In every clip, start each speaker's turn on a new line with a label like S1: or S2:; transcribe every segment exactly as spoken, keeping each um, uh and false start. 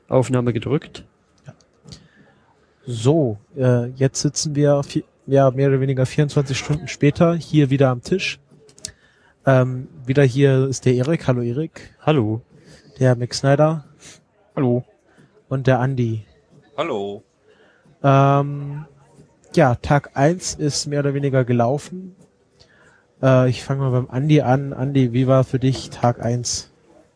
S1: Aufnahme gedrückt.
S2: Ja. So, äh, jetzt sitzen wir vi- ja mehr oder weniger vierundzwanzig Stunden später hier wieder am Tisch. Ähm, wieder hier ist der Erik. Hallo Erik.
S1: Hallo.
S2: Der Mick Snyder.
S3: Hallo.
S2: Und der Andi.
S4: Hallo.
S2: Ähm, ja, Tag eins ist mehr oder weniger gelaufen. Äh, ich fange mal beim Andi an. Andi, wie war für dich Tag eins?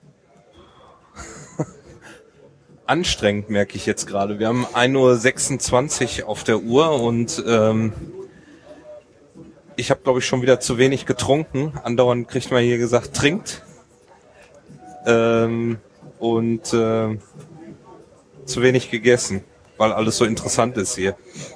S4: Anstrengend, merke ich jetzt gerade. Wir haben ein Uhr sechsundzwanzig auf der Uhr und ähm, ich habe, glaube ich, schon wieder zu wenig getrunken. Andauernd kriegt man hier gesagt, trinkt. Ähm, und äh, zu wenig gegessen, weil alles so interessant ist hier.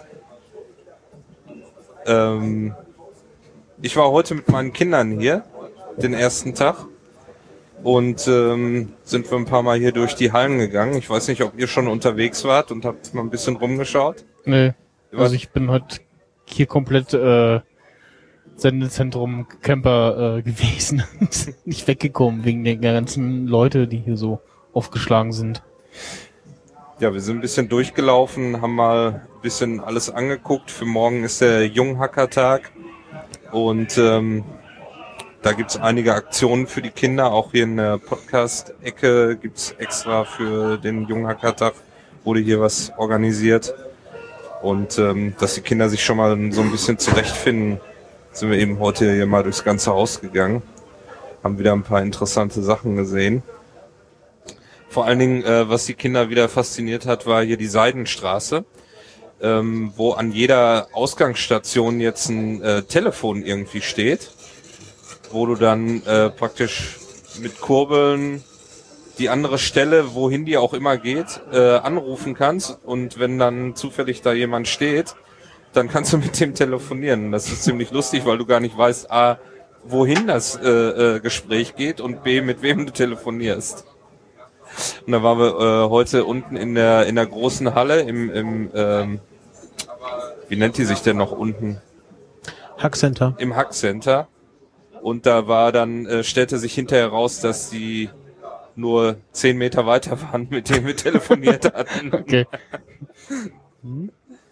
S4: Ähm, ich war heute mit meinen Kindern hier, den ersten Tag. Und ähm, sind wir ein paar Mal hier durch die Hallen gegangen. Ich weiß nicht, ob ihr schon unterwegs wart und habt mal ein bisschen rumgeschaut.
S3: Nee, also ich bin heute hier komplett äh, Sendezentrum Camper äh, gewesen. Nicht weggekommen wegen der ganzen Leute, die hier so aufgeschlagen sind.
S4: Ja, wir sind ein bisschen durchgelaufen, haben mal ein bisschen alles angeguckt. Für morgen ist der Junghackertag und ähm, da gibt's einige Aktionen für die Kinder. Auch hier in der Podcast-Ecke gibt's extra für den Junghackertag, wurde hier was organisiert. Und ähm, dass die Kinder sich schon mal so ein bisschen zurechtfinden, sind wir eben heute hier mal durchs ganze Haus gegangen. Haben wieder ein paar interessante Sachen gesehen. Vor allen Dingen, äh, was die Kinder wieder fasziniert hat, war hier die Seidenstraße, ähm, wo an jeder Ausgangsstation jetzt ein äh, Telefon irgendwie steht, wo du dann äh, praktisch mit Kurbeln die andere Stelle, wohin die auch immer geht, äh, anrufen kannst. Und wenn dann zufällig da jemand steht, dann kannst du mit dem telefonieren. Das ist ziemlich lustig, weil du gar nicht weißt, A, wohin das äh, äh, Gespräch geht und B, mit wem du telefonierst. Und da waren wir äh, heute unten in der in der großen Halle im, im ähm, wie nennt die sich denn noch unten?
S2: Hackcenter.
S4: Im Hackcenter. Und da war dann, äh, stellte sich hinterher raus, dass die nur zehn Meter weiter waren, mit denen wir telefoniert hatten.
S3: Okay.
S2: Hm.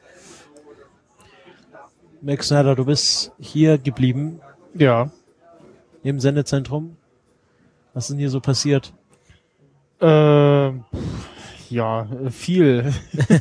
S2: Max Snyder, du bist hier geblieben.
S3: Ja.
S2: Im Sendezentrum. Was ist denn hier so passiert?
S3: Äh, ja, viel.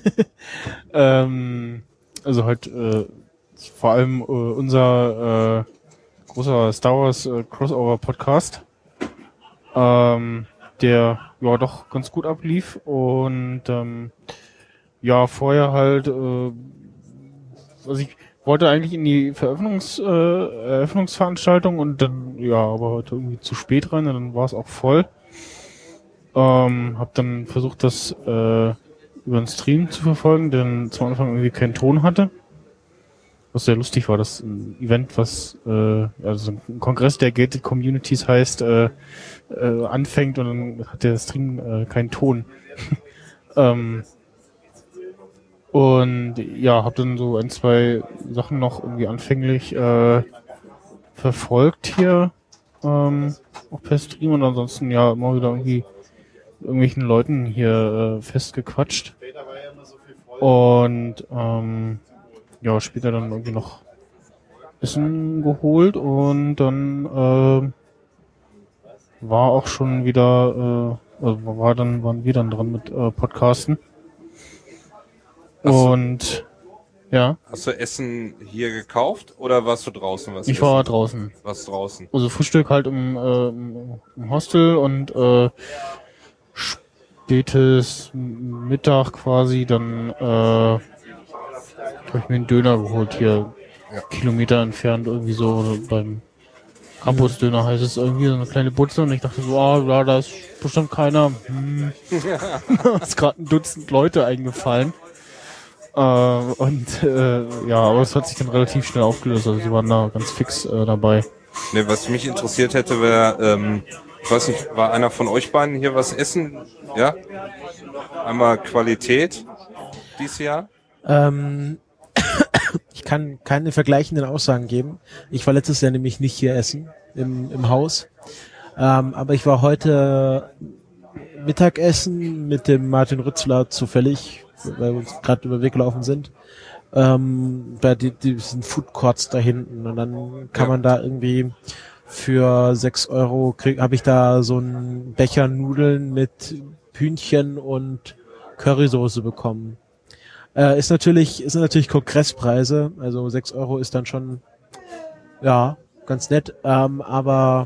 S3: ähm, also halt äh, vor allem äh, unser äh, großer Star Wars äh, Crossover Podcast, ähm, der ja doch ganz gut ablief und ähm, ja vorher halt, äh, also ich wollte eigentlich in die Veröffnungs, äh, Eröffnungsveranstaltung und dann ja aber heute irgendwie zu spät rein und dann war es auch voll. Ähm, hab dann versucht, das äh, über den Stream zu verfolgen, der zum Anfang irgendwie keinen Ton hatte. Was sehr lustig war, das ein Event, was äh, also ein Kongress der Gated Communities heißt, äh, äh, anfängt und dann hat der Stream äh, keinen Ton. ähm, und ja, hab dann so ein, zwei Sachen noch irgendwie anfänglich äh, verfolgt hier, ähm, auch per Stream und ansonsten ja immer wieder irgendwie irgendwelchen Leuten hier äh, festgequatscht. Und ähm, ja, später dann irgendwie noch Essen geholt und dann äh, war auch schon wieder, äh, also war dann, waren wir dann dran mit äh, Podcasten.
S4: Hast
S3: und
S4: du,
S3: ja.
S4: Hast du Essen hier gekauft oder warst du draußen? Was
S3: ich
S4: essen?
S3: war draußen.
S4: Warst draußen?
S3: Also Frühstück halt im, äh, im Hostel und äh, spätes Mittag quasi, dann äh, habe ich mir einen Döner geholt hier, ja. Kilometer entfernt irgendwie so beim Campus-Döner heißt es irgendwie, so eine kleine Butze und ich dachte so, ah, ja, da ist bestimmt keiner. Hm. Da ist gerade ein Dutzend Leute eingefallen. Äh, und äh, ja, aber es hat sich dann relativ schnell aufgelöst, also sie waren da ganz fix äh, dabei.
S4: Ne, was mich interessiert hätte, wäre, ähm, ich weiß nicht, war einer von euch beiden hier was essen? Ja? Einmal Qualität dieses Jahr?
S2: Ähm, ich kann keine vergleichenden Aussagen geben. Ich war letztes Jahr nämlich nicht hier essen, im, im Haus. Ähm, aber ich war heute Mittagessen mit dem Martin Rützler zufällig, weil wir uns gerade über den Weg gelaufen sind, ähm, bei die, diesen Food Courts da hinten. Und dann kann
S4: Ja.
S2: man da irgendwie für sechs Euro krieg, habe ich da so einen Becher Nudeln mit Hühnchen und Currysoße bekommen. Äh, ist natürlich, ist natürlich Kongresspreise, also sechs Euro ist dann schon, ja, ganz nett, ähm, aber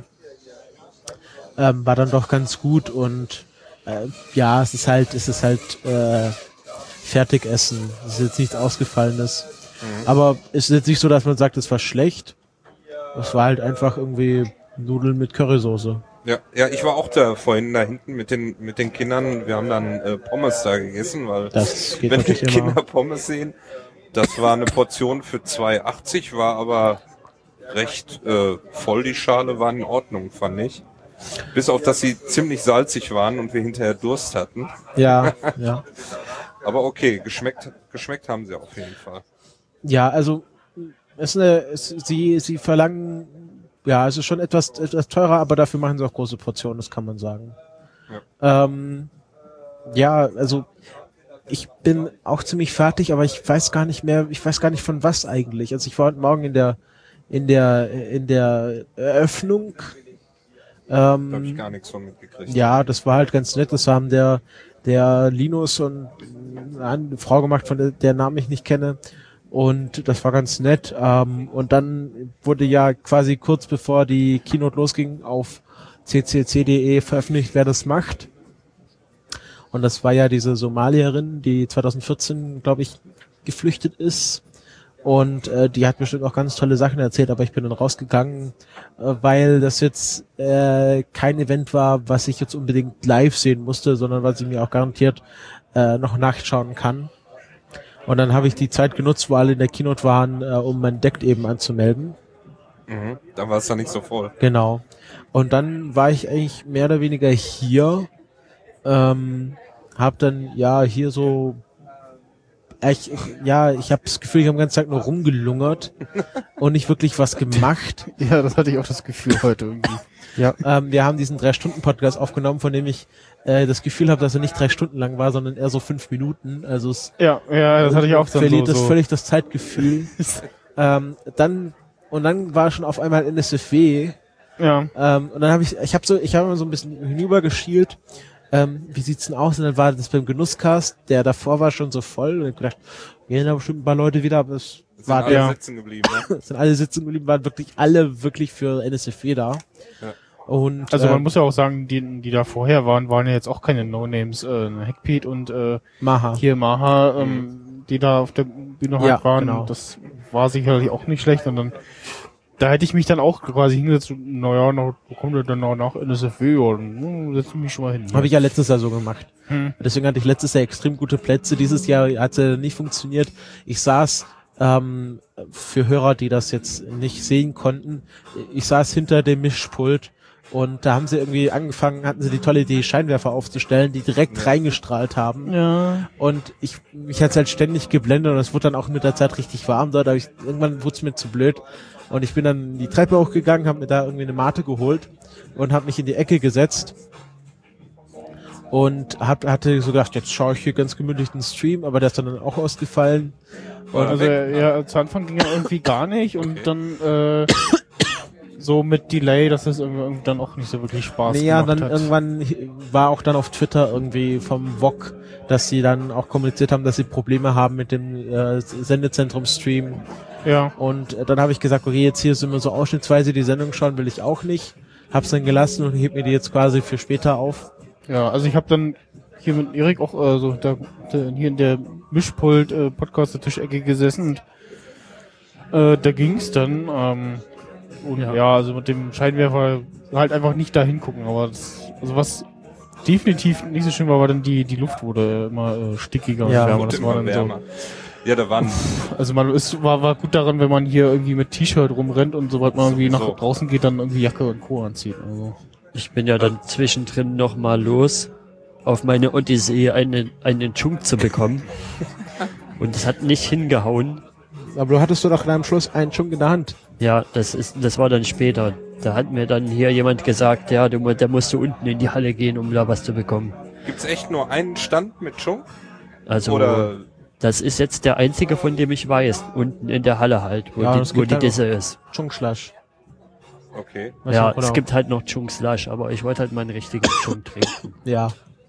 S2: ähm, war dann doch ganz gut und äh, ja, es ist halt, es ist halt äh, Fertigessen. Es ist jetzt nichts Ausgefallenes. Mhm. Aber es ist jetzt nicht so, dass man sagt, es war schlecht. Es war halt einfach irgendwie Nudeln mit Currysoße.
S4: Ja, ja, ich war auch da vorhin da hinten mit den mit den Kindern. Wir haben dann äh, Pommes da gegessen, weil
S2: Das geht
S4: wenn die
S2: natürlich immer.
S4: Kinder Pommes sehen, das war eine Portion für zwei achtzig, war aber recht äh, voll. Die Schale war in Ordnung, fand ich. Bis auf, dass sie ziemlich salzig waren und wir hinterher Durst hatten.
S2: Ja, ja.
S4: Aber okay, geschmeckt geschmeckt haben sie auf jeden Fall.
S2: Ja, also es ist eine, es, sie sie verlangen, ja, es ist schon etwas etwas teurer, aber dafür machen sie auch große Portionen, das kann man sagen. Ja, ähm, ja also ich bin auch ziemlich fertig, aber ich weiß gar nicht mehr, ich weiß gar nicht von was eigentlich. Also ich war heute Morgen in der in der in der Eröffnung. Ähm,
S4: da habe ich gar nichts von mitgekriegt.
S2: Ja, das war halt ganz nett. Das haben der der Linus und eine Frau gemacht, von der, der Namen ich nicht kenne. Und das war ganz nett. Ähm, und dann wurde ja quasi kurz bevor die Keynote losging auf c c c punkt d e veröffentlicht, wer das macht. Und das war ja diese Somalierin, die zwanzig vierzehn, glaube ich, geflüchtet ist. Und äh, die hat bestimmt auch ganz tolle Sachen erzählt, aber ich bin dann rausgegangen, äh, weil das jetzt äh, kein Event war, was ich jetzt unbedingt live sehen musste, sondern was ich mir auch garantiert äh, noch nachschauen kann. Und dann habe ich die Zeit genutzt, wo alle in der Keynote waren, äh, um mein Deck eben anzumelden.
S4: Mhm, dann war es dann nicht so voll.
S2: Genau. Und dann war ich eigentlich mehr oder weniger hier, ähm, hab dann ja hier so Ich, ja, ich habe das Gefühl, ich habe den ganzen Tag nur rumgelungert und nicht wirklich was gemacht.
S3: Ja, das hatte ich auch das Gefühl heute irgendwie.
S2: Ja, ähm, wir haben diesen drei-Stunden-Podcast aufgenommen, von dem ich äh, das Gefühl habe, dass er nicht drei Stunden lang war, sondern eher so fünf Minuten. Also es
S3: Ja, ja, das hatte ich auch dann
S2: verliert
S3: so.
S2: das
S3: so.
S2: völlig das Zeitgefühl. ähm, dann und dann war schon auf einmal N S F W.
S3: Ja.
S2: Ähm, und dann habe ich, ich habe so, ich habe immer so ein bisschen hinübergeschielt. Ähm, wie sieht's denn aus? Und dann war das beim Genusscast, der davor war schon so voll. Und ich hab gedacht, gehen da bestimmt ein paar Leute wieder, aber es
S4: Sind
S2: war
S4: alle
S2: der,
S4: sitzen geblieben, ne?
S2: sind alle sitzen geblieben, waren wirklich alle wirklich für N S F W da.
S4: Ja.
S2: Und
S3: Also man
S2: ähm,
S3: muss ja auch sagen, die, die da vorher waren, waren ja jetzt auch keine No-Names. Äh, Hackpete und äh,
S2: Maha.
S3: hier Maha, ähm, die da auf der Bühne halt
S2: Ja,
S3: waren.
S2: genau.
S3: Das war sicherlich auch nicht schlecht. Und dann, da hätte ich mich dann auch quasi hingesetzt, und, naja, noch, wo kommt denn dann noch nach N S F W? Und hm, setz mich schon mal hin.
S2: Habe ich ja letztes Jahr so gemacht.
S3: Hm.
S2: Deswegen hatte ich letztes Jahr extrem gute Plätze. Dieses Jahr hat es nicht funktioniert. Ich saß, ähm, für Hörer, die das jetzt nicht sehen konnten, ich saß hinter dem Mischpult und da haben sie irgendwie angefangen, hatten sie die tolle Idee, Scheinwerfer aufzustellen, die direkt
S4: Ja.
S2: reingestrahlt haben.
S3: Ja.
S2: Und ich, mich hat's halt ständig geblendet und es wurde dann auch mit der Zeit richtig warm dort. Da hab ich, irgendwann wurde es mir zu blöd. Und ich bin dann die Treppe hochgegangen, habe mir da irgendwie eine Mate geholt und habe mich in die Ecke gesetzt. Und hab, hatte so gedacht, jetzt schaue ich hier ganz gemütlich den Stream, aber der ist dann auch ausgefallen.
S4: War
S3: Also
S4: weg?
S3: ja, zu Anfang ging ja irgendwie gar nicht und
S4: Okay.
S3: dann äh, so mit Delay, dass es irgendwie dann auch nicht so wirklich Spaß
S2: Naja,
S3: gemacht
S2: dann
S3: hat.
S2: irgendwann war auch dann auf Twitter irgendwie vom V O G, dass sie dann auch kommuniziert haben, dass sie Probleme haben mit dem äh, Sendezentrum-Stream.
S3: Ja.
S2: Und äh, dann habe ich gesagt, okay, jetzt hier sind wir so ausschnittsweise die Sendung schauen, will ich auch nicht. Hab's dann gelassen und heb mir die jetzt quasi für später auf.
S3: Ja, also ich habe dann hier mit Erik auch äh, so da, da, hier in der Mischpult äh, Podcast der Tischecke gesessen und äh, da ging's dann ähm, und ja.
S2: Ja.
S3: also mit dem Scheinwerfer halt einfach nicht da hingucken, aber das, also was definitiv nicht so schön war, war dann die die Luft wurde immer äh, stickiger
S2: Ja.
S3: und wärmer.
S4: Wurde
S3: Das war
S4: immer
S3: dann
S4: wärmer. Ja, da waren
S3: so, also man ist war war gut daran, wenn man hier irgendwie mit T-Shirt rumrennt und sobald man irgendwie nach
S4: Sowieso.
S3: draußen geht, dann irgendwie Jacke und Co. anzieht. Also
S1: Ich bin ja dann zwischendrin noch mal los, auf meine Odyssee einen, einen Chunk zu bekommen. Und es hat nicht hingehauen.
S2: Aber du hattest doch doch am Schluss einen Chunk in der Hand.
S1: Ja, das ist, das war dann später. Da hat mir dann hier jemand gesagt, ja, du, mu- da musst du unten in die Halle gehen, um da was zu bekommen.
S4: Gibt's echt nur einen Stand mit Chung?
S1: Also
S4: Oder
S1: das ist jetzt der einzige, von dem ich weiß, unten in der Halle halt, wo
S2: Ja,
S1: die,
S2: es
S1: wo
S2: gibt
S1: die
S2: halt
S1: Disse ist.
S2: Chung Slush.
S4: okay.
S2: Weißt
S1: Ja,
S2: du, oder-
S1: es gibt halt noch Chung Slush, aber ich wollte halt meinen richtigen Chung trinken.
S2: Ja.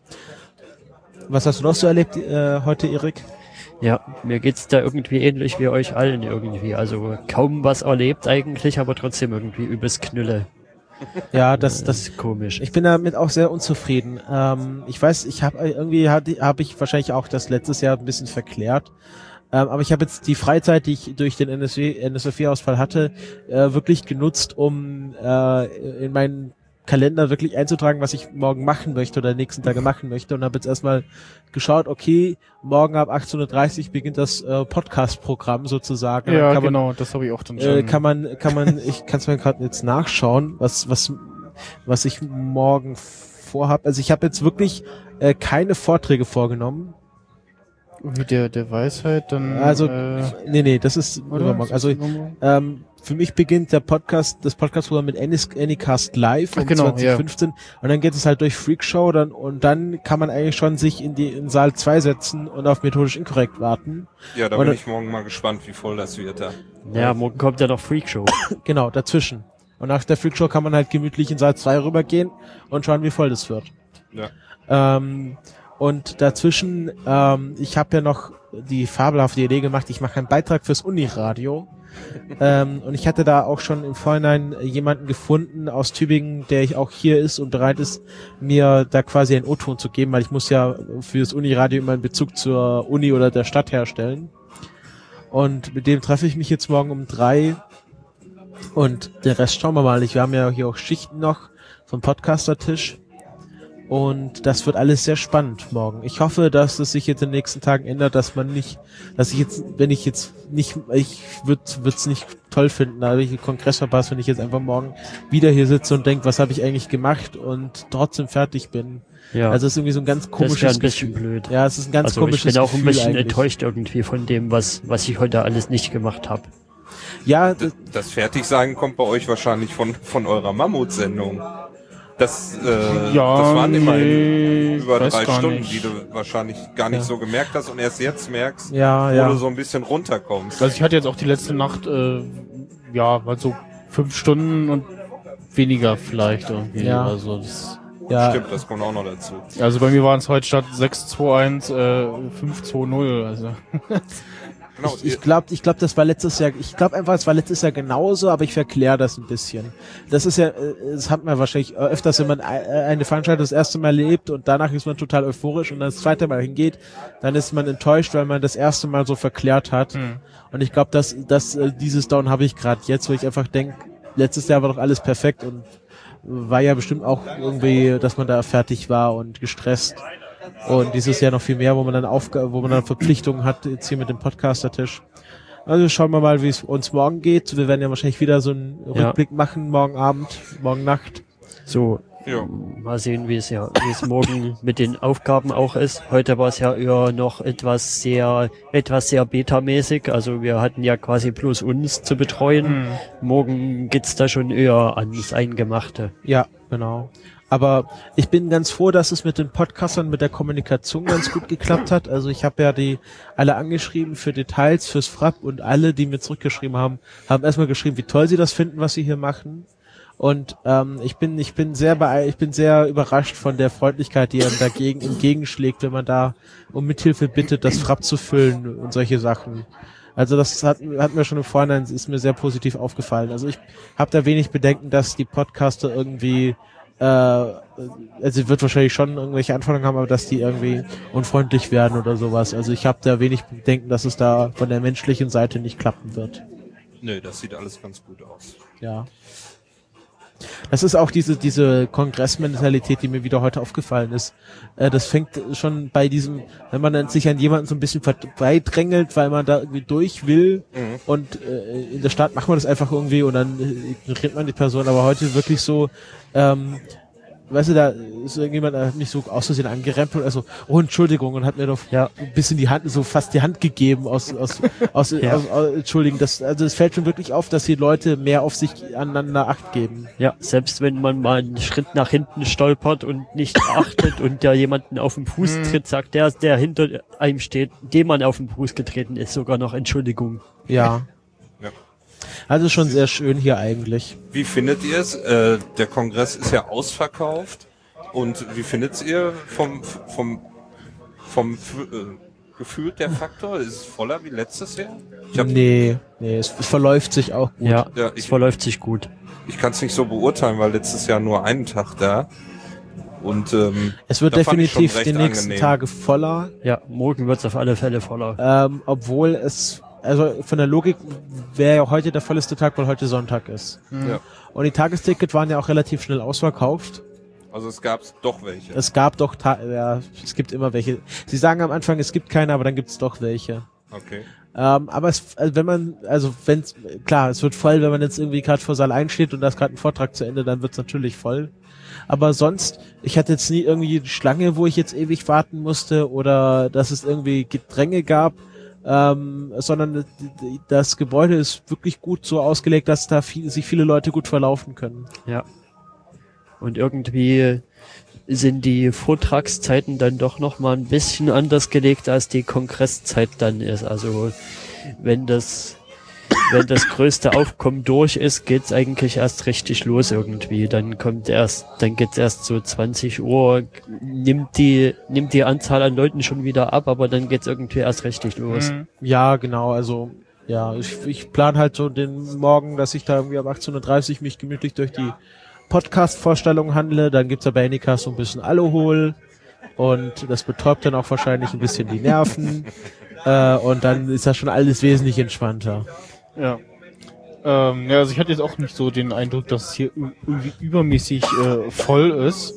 S2: Was hast du noch so erlebt äh, heute, Erik?
S1: Ja, mir geht's da irgendwie ähnlich wie euch allen irgendwie. Also kaum was erlebt eigentlich, aber trotzdem irgendwie übelst Knülle.
S2: Ja, das,
S1: Das
S2: das,
S1: ist komisch.
S2: ich bin damit auch sehr unzufrieden. Ähm, ich weiß, ich habe irgendwie habe hab ich wahrscheinlich auch das letztes Jahr ein bisschen verklärt. Ähm, aber ich habe jetzt die Freizeit, die ich durch den N S V vier-Ausfall hatte, äh, wirklich genutzt, um äh, in meinen Kalender wirklich einzutragen, was ich morgen machen möchte oder nächsten Tage machen möchte, und habe jetzt erstmal geschaut, okay, morgen ab achtzehn Uhr dreißig beginnt das äh, Podcast-Programm sozusagen.
S3: Ja,
S2: kann man,
S3: genau, das habe ich auch dann
S2: äh,
S3: schon.
S2: kann man, kann man, ich kann es mir gerade jetzt nachschauen, was, was, was ich morgen vorhab. Also ich habe jetzt wirklich äh, keine Vorträge vorgenommen.
S3: Wie der, der Weisheit, dann.
S2: Also,
S3: äh,
S2: nee, nee, das ist
S3: oder?
S2: übermorgen. Also, ähm, für mich beginnt der Podcast, das Podcast-Programm mit Any- Anycast Live um
S3: Ach, genau,
S2: zwanzig fünfzehn und dann geht es halt durch Freakshow dann, und dann kann man eigentlich schon sich in die in Saal zwei setzen und auf methodisch inkorrekt warten.
S4: Ja, da
S2: Und-
S4: bin ich morgen mal gespannt, wie voll das wird da.
S1: Ja, morgen kommt ja noch Freakshow.
S2: Genau, dazwischen. Und nach der Freakshow kann man halt gemütlich in Saal zwei rübergehen und schauen, wie voll das wird.
S4: Ja.
S2: Ähm, und dazwischen, ähm, ich habe ja noch die fabelhafte Idee gemacht, ich mache einen Beitrag fürs Uniradio. ähm, und ich hatte da auch schon im Vorhinein jemanden gefunden aus Tübingen, der ich auch hier ist und bereit ist, mir da quasi einen O-Ton zu geben, weil ich muss ja fürs Uniradio immer einen Bezug zur Uni oder der Stadt herstellen. Und mit dem treffe ich mich jetzt morgen um drei. Und der Rest schauen wir mal. Ich, wir haben ja hier auch Schichten noch vom Podcaster-Tisch. Und das wird alles sehr spannend morgen. Ich hoffe, dass es sich jetzt in den nächsten Tagen ändert, dass man nicht, dass ich jetzt, wenn ich jetzt nicht, ich würde es nicht toll finden, da habe ich einen Kongress verpasst, wenn ich jetzt einfach morgen wieder hier sitze und denke, was habe ich eigentlich gemacht und trotzdem fertig bin.
S1: Ja,
S2: Also es ist irgendwie so ein ganz
S1: das wäre
S2: komisches
S1: ein bisschen
S2: Gefühl.
S1: blöd.
S2: Ja, es ist ein ganz
S1: Also
S2: komisches
S1: ich bin auch
S2: Gefühl
S1: ein bisschen
S2: eigentlich.
S1: enttäuscht irgendwie von dem, was, was ich heute alles nicht gemacht habe.
S2: Ja,
S4: Das, das Fertigsein kommt bei euch wahrscheinlich von, von eurer Mammutsendung. Das, äh,
S3: Ja,
S4: das waren immerhin
S3: nee,
S4: über
S3: weiß
S4: drei
S3: gar
S4: Stunden,
S3: nicht.
S4: die du wahrscheinlich gar nicht
S2: Ja.
S4: so gemerkt hast und erst jetzt merkst,
S2: ja,
S4: wo
S2: ja.
S4: du so ein bisschen runterkommst.
S3: Also ich hatte jetzt auch die letzte Nacht, äh, ja, mal so fünf Stunden und weniger vielleicht irgendwie.
S2: Ja.
S3: Also, das,
S2: ja.
S4: Stimmt, das kommt auch noch dazu.
S3: also bei mir waren es heute statt sechs zwei eins äh, fünf zwei null. Also
S4: Genau,
S2: Ich, ich glaube, ich glaub, das war letztes Jahr, ich glaube einfach, es war letztes Jahr genauso, aber ich verkläre das ein bisschen. Das ist ja, äh, das hat man wahrscheinlich öfters, wenn man ei- eine Veranstaltung das erste Mal lebt und danach ist man total euphorisch und dann das zweite Mal hingeht, dann ist man enttäuscht, weil man das erste Mal so verklärt hat.
S3: Hm.
S2: Und ich glaube, dass, dass äh, dieses Down habe ich gerade jetzt, wo ich einfach denke, letztes Jahr war doch alles perfekt und war ja bestimmt auch irgendwie, dass man da fertig war und gestresst. Und dieses Jahr noch viel mehr, wo man dann Aufgaben, wo man dann Verpflichtungen hat, jetzt hier mit dem Podcaster-Tisch. Also schauen wir mal, wie es uns morgen geht. Wir werden ja wahrscheinlich wieder so einen
S1: Ja.
S2: Rückblick machen, morgen Abend, morgen Nacht.
S1: So,
S4: Ja.
S1: mal sehen, wie es ja, wie es morgen mit den Aufgaben auch ist. Heute war es ja eher noch etwas sehr, etwas sehr betamäßig. Also wir hatten ja quasi bloß uns zu betreuen.
S3: Hm.
S1: Morgen geht's da schon eher ans Eingemachte.
S2: Ja, genau. Aber ich bin ganz froh, dass es mit den Podcastern, mit der Kommunikation ganz gut geklappt hat. Also ich habe ja die alle angeschrieben für Details, fürs Frapp, und alle, die mir zurückgeschrieben haben, haben erstmal geschrieben, wie toll sie das finden, was sie hier machen. Und ähm, ich bin ich bin sehr bee ich bin sehr überrascht von der Freundlichkeit, die einem dagegen entgegenschlägt, wenn man da um Mithilfe bittet, das Frapp zu füllen und solche Sachen. Also das hat, hat mir schon im Vorhinein, ist mir sehr positiv aufgefallen. Also ich habe da wenig Bedenken, dass die Podcaster irgendwie äh, also wird wahrscheinlich schon irgendwelche Anforderungen haben, aber dass die irgendwie unfreundlich werden oder sowas. Also ich habe da wenig Bedenken, dass es da von der menschlichen Seite nicht klappen wird.
S4: Nö, das sieht alles ganz gut aus.
S2: Ja. Das ist auch diese diese Kongressmentalität, die mir wieder heute aufgefallen ist. Äh, das fängt schon bei diesem, wenn man dann sich an jemanden so ein bisschen vorbeidrängelt, weil man da irgendwie durch will,
S4: Mhm.
S2: und äh, in der Stadt macht man das einfach irgendwie und dann äh, ignoriert man die Person. Aber heute wirklich so, ähm, weißt du, da ist irgendjemand der hat mich so aus Versehen angerempelt, also, oh, Entschuldigung, und hat mir doch
S1: Ja.
S2: ein bisschen die Hand, so fast die Hand gegeben aus, aus, aus,
S1: Ja.
S2: aus, aus Entschuldigen, das, also es fällt schon wirklich auf, dass die Leute mehr auf sich aneinander Acht geben.
S1: Ja, selbst wenn man mal einen Schritt nach hinten stolpert und nicht achtet und der jemanden auf den Fuß tritt, sagt der, der hinter einem steht, dem man auf den Fuß getreten ist, sogar noch Entschuldigung.
S2: Ja.
S4: Ja.
S2: Also schon sehr schön hier eigentlich.
S4: Wie findet ihr es? Äh, der Kongress ist ja ausverkauft. Und wie findet ihr vom, vom, vom äh, Gefühl der Faktor? Ist es voller wie letztes Jahr? Ich hab,
S2: Nee, nee, es, es verläuft sich auch gut.
S1: Ja,
S4: Ja,
S1: es
S4: ich-
S1: verläuft sich gut.
S4: ich kann es nicht so beurteilen, weil letztes Jahr nur einen Tag da. Und ähm,
S2: Es wird
S4: da fand ich schon
S2: definitiv
S4: recht
S2: die nächsten
S4: angenehm.
S2: Tage voller,
S1: Ja, morgen wird's auf alle Fälle voller.
S2: ähm, obwohl es, also von der Logik wäre ja heute der vollste Tag, weil heute Sonntag ist.
S4: Ja.
S2: Und die Tagestickets waren ja auch relativ schnell ausverkauft.
S4: Also es gab doch welche.
S2: Es gab doch, Ta ja, es gibt immer welche. Sie sagen am Anfang, es gibt keine, aber dann gibt es doch welche.
S4: Okay.
S2: Ähm, aber es, also wenn man, also wenn klar, es wird voll, wenn man jetzt irgendwie gerade vor Saal eins steht und da ist gerade ein Vortrag zu Ende, dann wird es natürlich voll. Aber sonst, ich hatte jetzt nie irgendwie die Schlange, wo ich jetzt ewig warten musste oder dass es irgendwie Gedränge gab, ähm, sondern das Gebäude ist wirklich gut so ausgelegt, dass da viel, sich viele Leute gut verlaufen können.
S1: Ja. Und irgendwie sind die Vortragszeiten dann doch noch mal ein bisschen anders gelegt, als die Kongresszeit dann ist. Also wenn das wenn das größte Aufkommen durch ist, geht's eigentlich erst richtig los irgendwie. Dann kommt erst, dann geht's erst so zwanzig Uhr, nimmt die nimmt die Anzahl an Leuten schon wieder ab, aber dann geht's irgendwie erst richtig los.
S3: Mhm.
S2: Ja, genau, also ja, ich, ich plane halt so den Morgen, dass ich da irgendwie um achtzehn Uhr dreißig mich gemütlich durch die Podcast-Vorstellung handle, dann gibt's ja bei Anycast so ein bisschen Alkohol und das betäubt dann auch wahrscheinlich ein bisschen die Nerven äh, und dann ist das schon alles wesentlich entspannter.
S3: Ja. Ähm, ja, also ich hatte jetzt auch nicht so den Eindruck, dass es hier ü- irgendwie übermäßig äh, voll ist.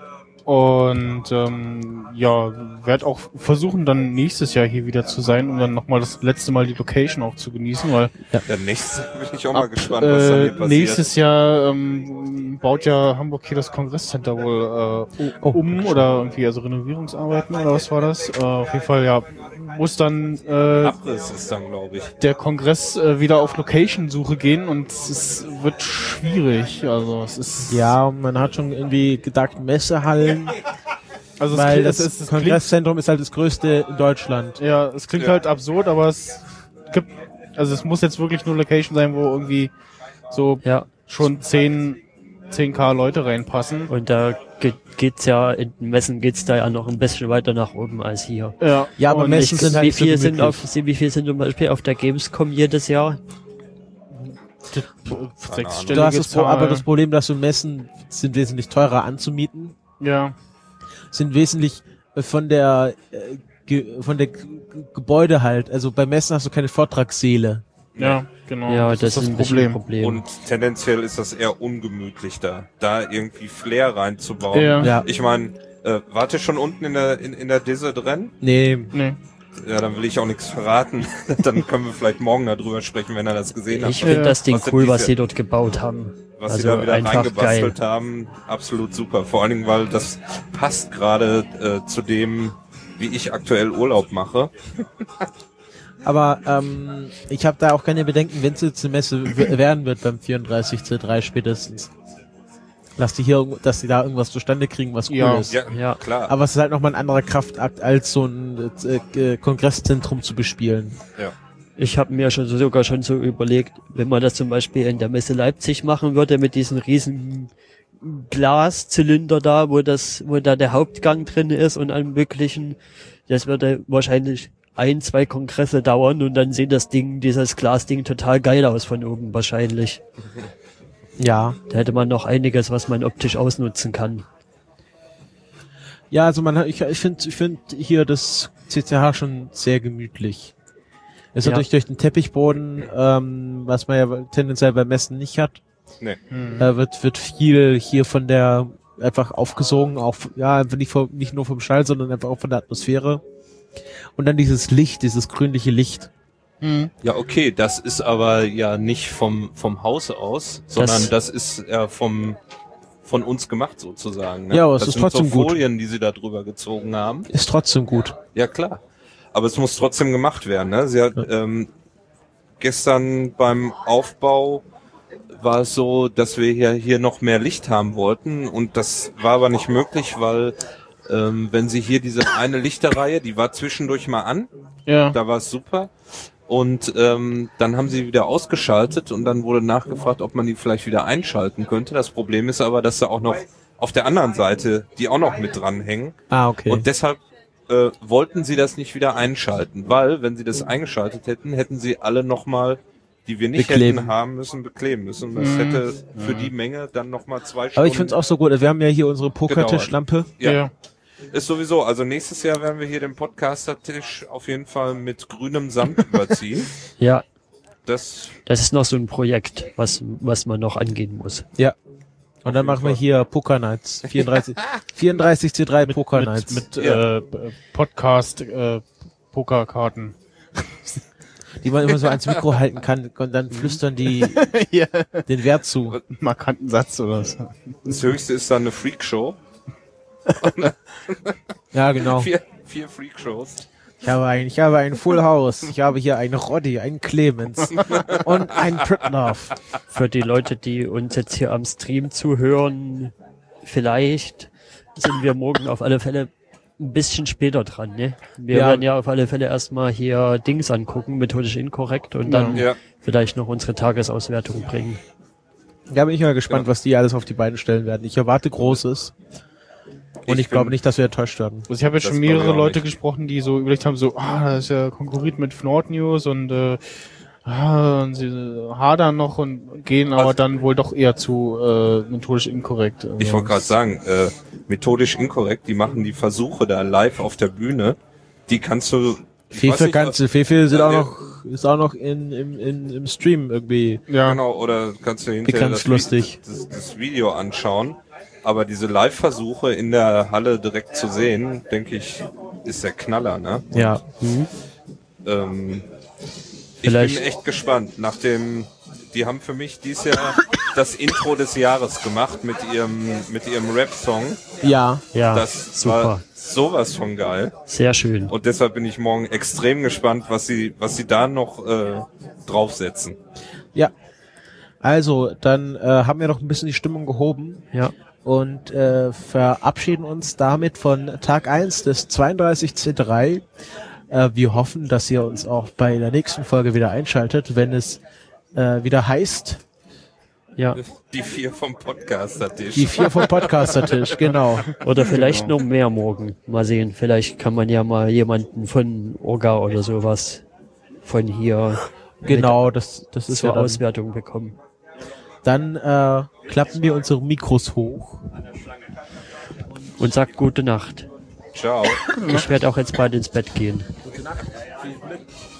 S3: Und ähm, ja, werde auch versuchen, dann nächstes Jahr hier wieder zu sein, um dann nochmal das letzte Mal die Location auch zu genießen, weil
S4: Der nächste bin ich auch mal gespannt, was da
S3: äh,
S4: hier passiert.
S3: nächstes Jahr ähm, baut ja Hamburg hier das Kongresscenter wohl äh,
S2: Oh,
S3: um oder irgendwie, also Renovierungsarbeiten oder was war das? Äh, auf jeden Fall, ja, muss dann äh,
S4: Abriss ist dann, glaube ich.
S3: der Kongress äh, wieder auf Location-Suche gehen und es wird schwierig. Also es ist
S2: Ja, und man hat schon irgendwie gedacht, Messehallen,
S3: also es
S2: weil
S3: klingt-
S2: das,
S3: es, es, es
S2: Kongresszentrum ist halt das größte in Deutschland.
S3: klingt, ja, es klingt
S4: Ja.
S3: halt absurd, aber es gibt, also es muss jetzt wirklich nur Location sein, wo irgendwie so
S1: Ja.
S3: schon zehn K Leute reinpassen.
S1: Und da ge- geht's ja, in Messen geht's da ja noch ein bisschen weiter nach oben als hier.
S3: Ja,
S2: Ja, aber
S3: und
S2: Messen
S3: ich-
S2: sind halt
S1: wie
S2: nicht so
S1: viel sind
S2: gemütlich.
S1: auf, wie viel sind zum Beispiel auf der Gamescom jedes Jahr?
S3: sechsstellige
S2: Du hast das Pro
S3: Zahl.
S2: aber das Problem, dass so Messen sind wesentlich teurer anzumieten,
S3: Ja,
S2: sind wesentlich äh, von der äh, ge, von der G Gebäude halt. Also bei Messen hast du keine Vortragssäle.
S3: ja, genau.
S1: Ja, das, ist
S3: das
S1: ein bisschen
S3: Problem.
S1: Problem.
S4: Und tendenziell ist das eher ungemütlich da, da irgendwie Flair reinzubauen.
S3: Ja.
S2: Ja.
S4: Ich meine, äh, wart ihr schon unten in der in, in der Disse drin?
S2: Nee,
S3: Nee.
S4: Ja, dann will ich auch nichts verraten. Dann können wir vielleicht morgen darüber sprechen, wenn er das gesehen hat.
S1: Ich finde
S3: äh,
S1: das Ding
S4: was sind
S1: cool,
S4: diese-
S1: was sie dort gebaut haben.
S4: Was
S1: also
S4: sie da wieder
S1: einfach
S4: reingebastelt
S1: geil.
S4: haben, absolut super. Vor allen Dingen, weil das passt gerade äh, zu dem, wie ich aktuell Urlaub mache.
S2: aber ähm, ich habe da auch keine Bedenken, wenn es jetzt eine Messe w- werden wird beim vierunddreißig C drei spätestens. Dass die hier, irgendwo- dass die da irgendwas zustande kriegen, was cool
S3: Ja.
S2: ist.
S4: Ja,
S1: Ja.
S4: klar.
S2: Aber es ist halt nochmal ein anderer Kraftakt, als so ein äh, Kongresszentrum zu bespielen.
S4: Ja.
S1: Ich habe mir schon sogar schon so überlegt, wenn man das zum Beispiel in der Messe Leipzig machen würde, mit diesen riesen Glaszylinder da, wo das, wo da der Hauptgang drin ist und allem möglichen, das würde wahrscheinlich ein, zwei Kongresse dauern und dann sieht das Ding, dieses Glasding total geil aus von oben wahrscheinlich.
S2: Ja.
S1: Da hätte man noch einiges, was man optisch ausnutzen kann.
S2: Ja, also man hat, ich, ich finde ich find hier das C C H schon sehr gemütlich. Es
S1: Ja.
S2: hat durch, durch den Teppichboden, ähm, was man ja tendenziell bei Messen nicht hat,
S4: Nee.
S3: Hm.
S2: äh, wird, wird viel hier von der einfach aufgesogen, auch, ja, einfach nicht, vom, nicht nur vom Schall, sondern einfach auch von der Atmosphäre. Und dann dieses Licht, dieses grünliche Licht.
S3: Hm.
S4: Ja, okay, das ist aber ja nicht vom vom Haus aus, sondern das,
S1: Das-
S4: ist ja vom von uns gemacht sozusagen. Ne?
S2: Ja, aber es
S4: das
S2: ist
S4: sind
S2: trotzdem
S4: so
S2: gut.
S4: Folien, die sie da drüber gezogen haben.
S2: Ist trotzdem gut.
S4: Ja, klar. Aber es muss trotzdem gemacht werden. Ne? Sie hat
S2: Ja.
S4: ähm, gestern beim Aufbau war es so, dass wir hier, hier noch mehr Licht haben wollten und das war aber nicht möglich, weil ähm, wenn sie hier diese eine Lichterreihe, die war zwischendurch mal an,
S3: Ja.
S4: da war es super und ähm, dann haben sie wieder ausgeschaltet und dann wurde nachgefragt, ob man die vielleicht wieder einschalten könnte. Das Problem ist aber, dass da auch noch auf der anderen Seite die auch noch mit dranhängen
S2: Ah, okay.
S4: und deshalb äh, wollten sie das nicht wieder einschalten, weil wenn sie das eingeschaltet hätten, hätten sie alle nochmal, die wir nicht
S2: Bekleben.
S4: hätten haben müssen, bekleben müssen. Das
S3: Mhm.
S4: hätte für die Menge dann nochmal zwei Stunden.
S2: Aber ich finde es auch so gut. Wir haben ja hier unsere Pokertischlampe.
S4: Ja,
S3: Ja.
S4: ist sowieso. Also nächstes Jahr werden wir hier den Podcaster-Tisch auf jeden Fall mit grünem Samt überziehen.
S1: Ja,
S4: Das,
S1: das ist noch so ein Projekt, was, was man noch angehen muss.
S2: Ja. Und dann
S4: jeden
S2: machen wir
S4: Fall.
S2: hier Poker Nights. vierunddreißig, vierunddreißig C drei Poker Nights.
S3: Mit, mit
S4: Ja.
S3: äh, Podcast, äh, Pokerkarten.
S2: Die man immer so ans Mikro halten kann und dann flüstern die
S3: Ja.
S2: den Wert zu.
S3: Einen markanten Satz oder so.
S4: das höchste ist dann eine Freakshow.
S2: Ja, genau.
S4: Vier, vier Freakshows.
S2: Ich habe ein, ich habe ein Full House. Ich habe hier einen Roddy, einen Clemens und einen Pritlove.
S1: Für die Leute, die uns jetzt hier am Stream zuhören, vielleicht sind wir morgen auf alle Fälle ein bisschen später dran, ne? Wir
S2: Ja.
S1: werden ja auf alle Fälle erstmal hier Dings angucken, methodisch inkorrekt, und dann
S4: Ja.
S1: vielleicht noch unsere Tagesauswertung bringen.
S2: Da bin ich mal gespannt, was die alles auf die Beine stellen werden. Ich erwarte Großes. Und ich,
S4: Ich
S2: glaube
S4: bin-
S2: nicht, dass wir enttäuscht werden.
S3: Also ich habe jetzt
S4: Das
S3: schon
S4: glaub ich
S3: mehrere
S4: auch
S3: Leute
S4: nicht.
S3: gesprochen, die so überlegt haben, so, ah, das ist ja konkurriert mit Fnord News und äh, ah, und sie hadern noch und gehen aber
S4: Also-
S3: dann wohl doch eher zu äh, methodisch inkorrekt. Also,
S4: Ich wollte gerade sagen, äh, methodisch inkorrekt, die machen die Versuche da live auf der Bühne. Die kannst du... ich weiß
S2: Fefe
S4: nicht,
S2: kannst du, Fefe sind
S4: Ja,
S2: auch
S4: ja.
S2: noch, ist auch noch in, im, in, im Stream irgendwie.
S3: Ja,
S4: Genau, oder kannst du hinterher
S2: Ganz
S4: das,
S2: lustig.
S4: Das, das Video anschauen. Aber diese Live-Versuche in der Halle direkt zu sehen, denke ich, ist der Knaller, ne?
S2: Ja.
S4: Ähm, ich
S1: Vielleicht-
S4: bin echt gespannt. Nach dem, die haben für mich dieses Jahr das Intro des Jahres gemacht mit ihrem, mit ihrem Rap-Song.
S2: Ja.
S1: Ja,
S4: Das
S1: super.
S4: war sowas von geil.
S1: Sehr schön.
S4: Und deshalb bin ich morgen extrem gespannt, was sie, was sie da noch äh, draufsetzen.
S2: Ja. Also, dann äh, haben wir noch ein bisschen die Stimmung gehoben
S1: Ja.
S2: und äh, verabschieden uns damit von Tag eins des zweiunddreißig C drei. Äh, wir hoffen, dass ihr uns auch bei der nächsten Folge wieder einschaltet, wenn es äh, wieder heißt,
S1: Ja.
S4: Die vier vom Podcaster-Tisch.
S2: die vier vom Podcaster-Tisch, genau.
S1: Oder vielleicht noch mehr morgen. Mal sehen. Vielleicht kann man ja mal jemanden von Orga oder sowas von hier
S2: Genau, das, das ist
S1: zur
S2: ja dann,
S1: Auswertung bekommen.
S2: dann äh, klappen wir unsere Mikros hoch.
S1: Und sagt gute Nacht.
S4: Ciao.
S1: Ich werde auch jetzt bald ins Bett gehen.
S2: Gute Nacht, viel Glück.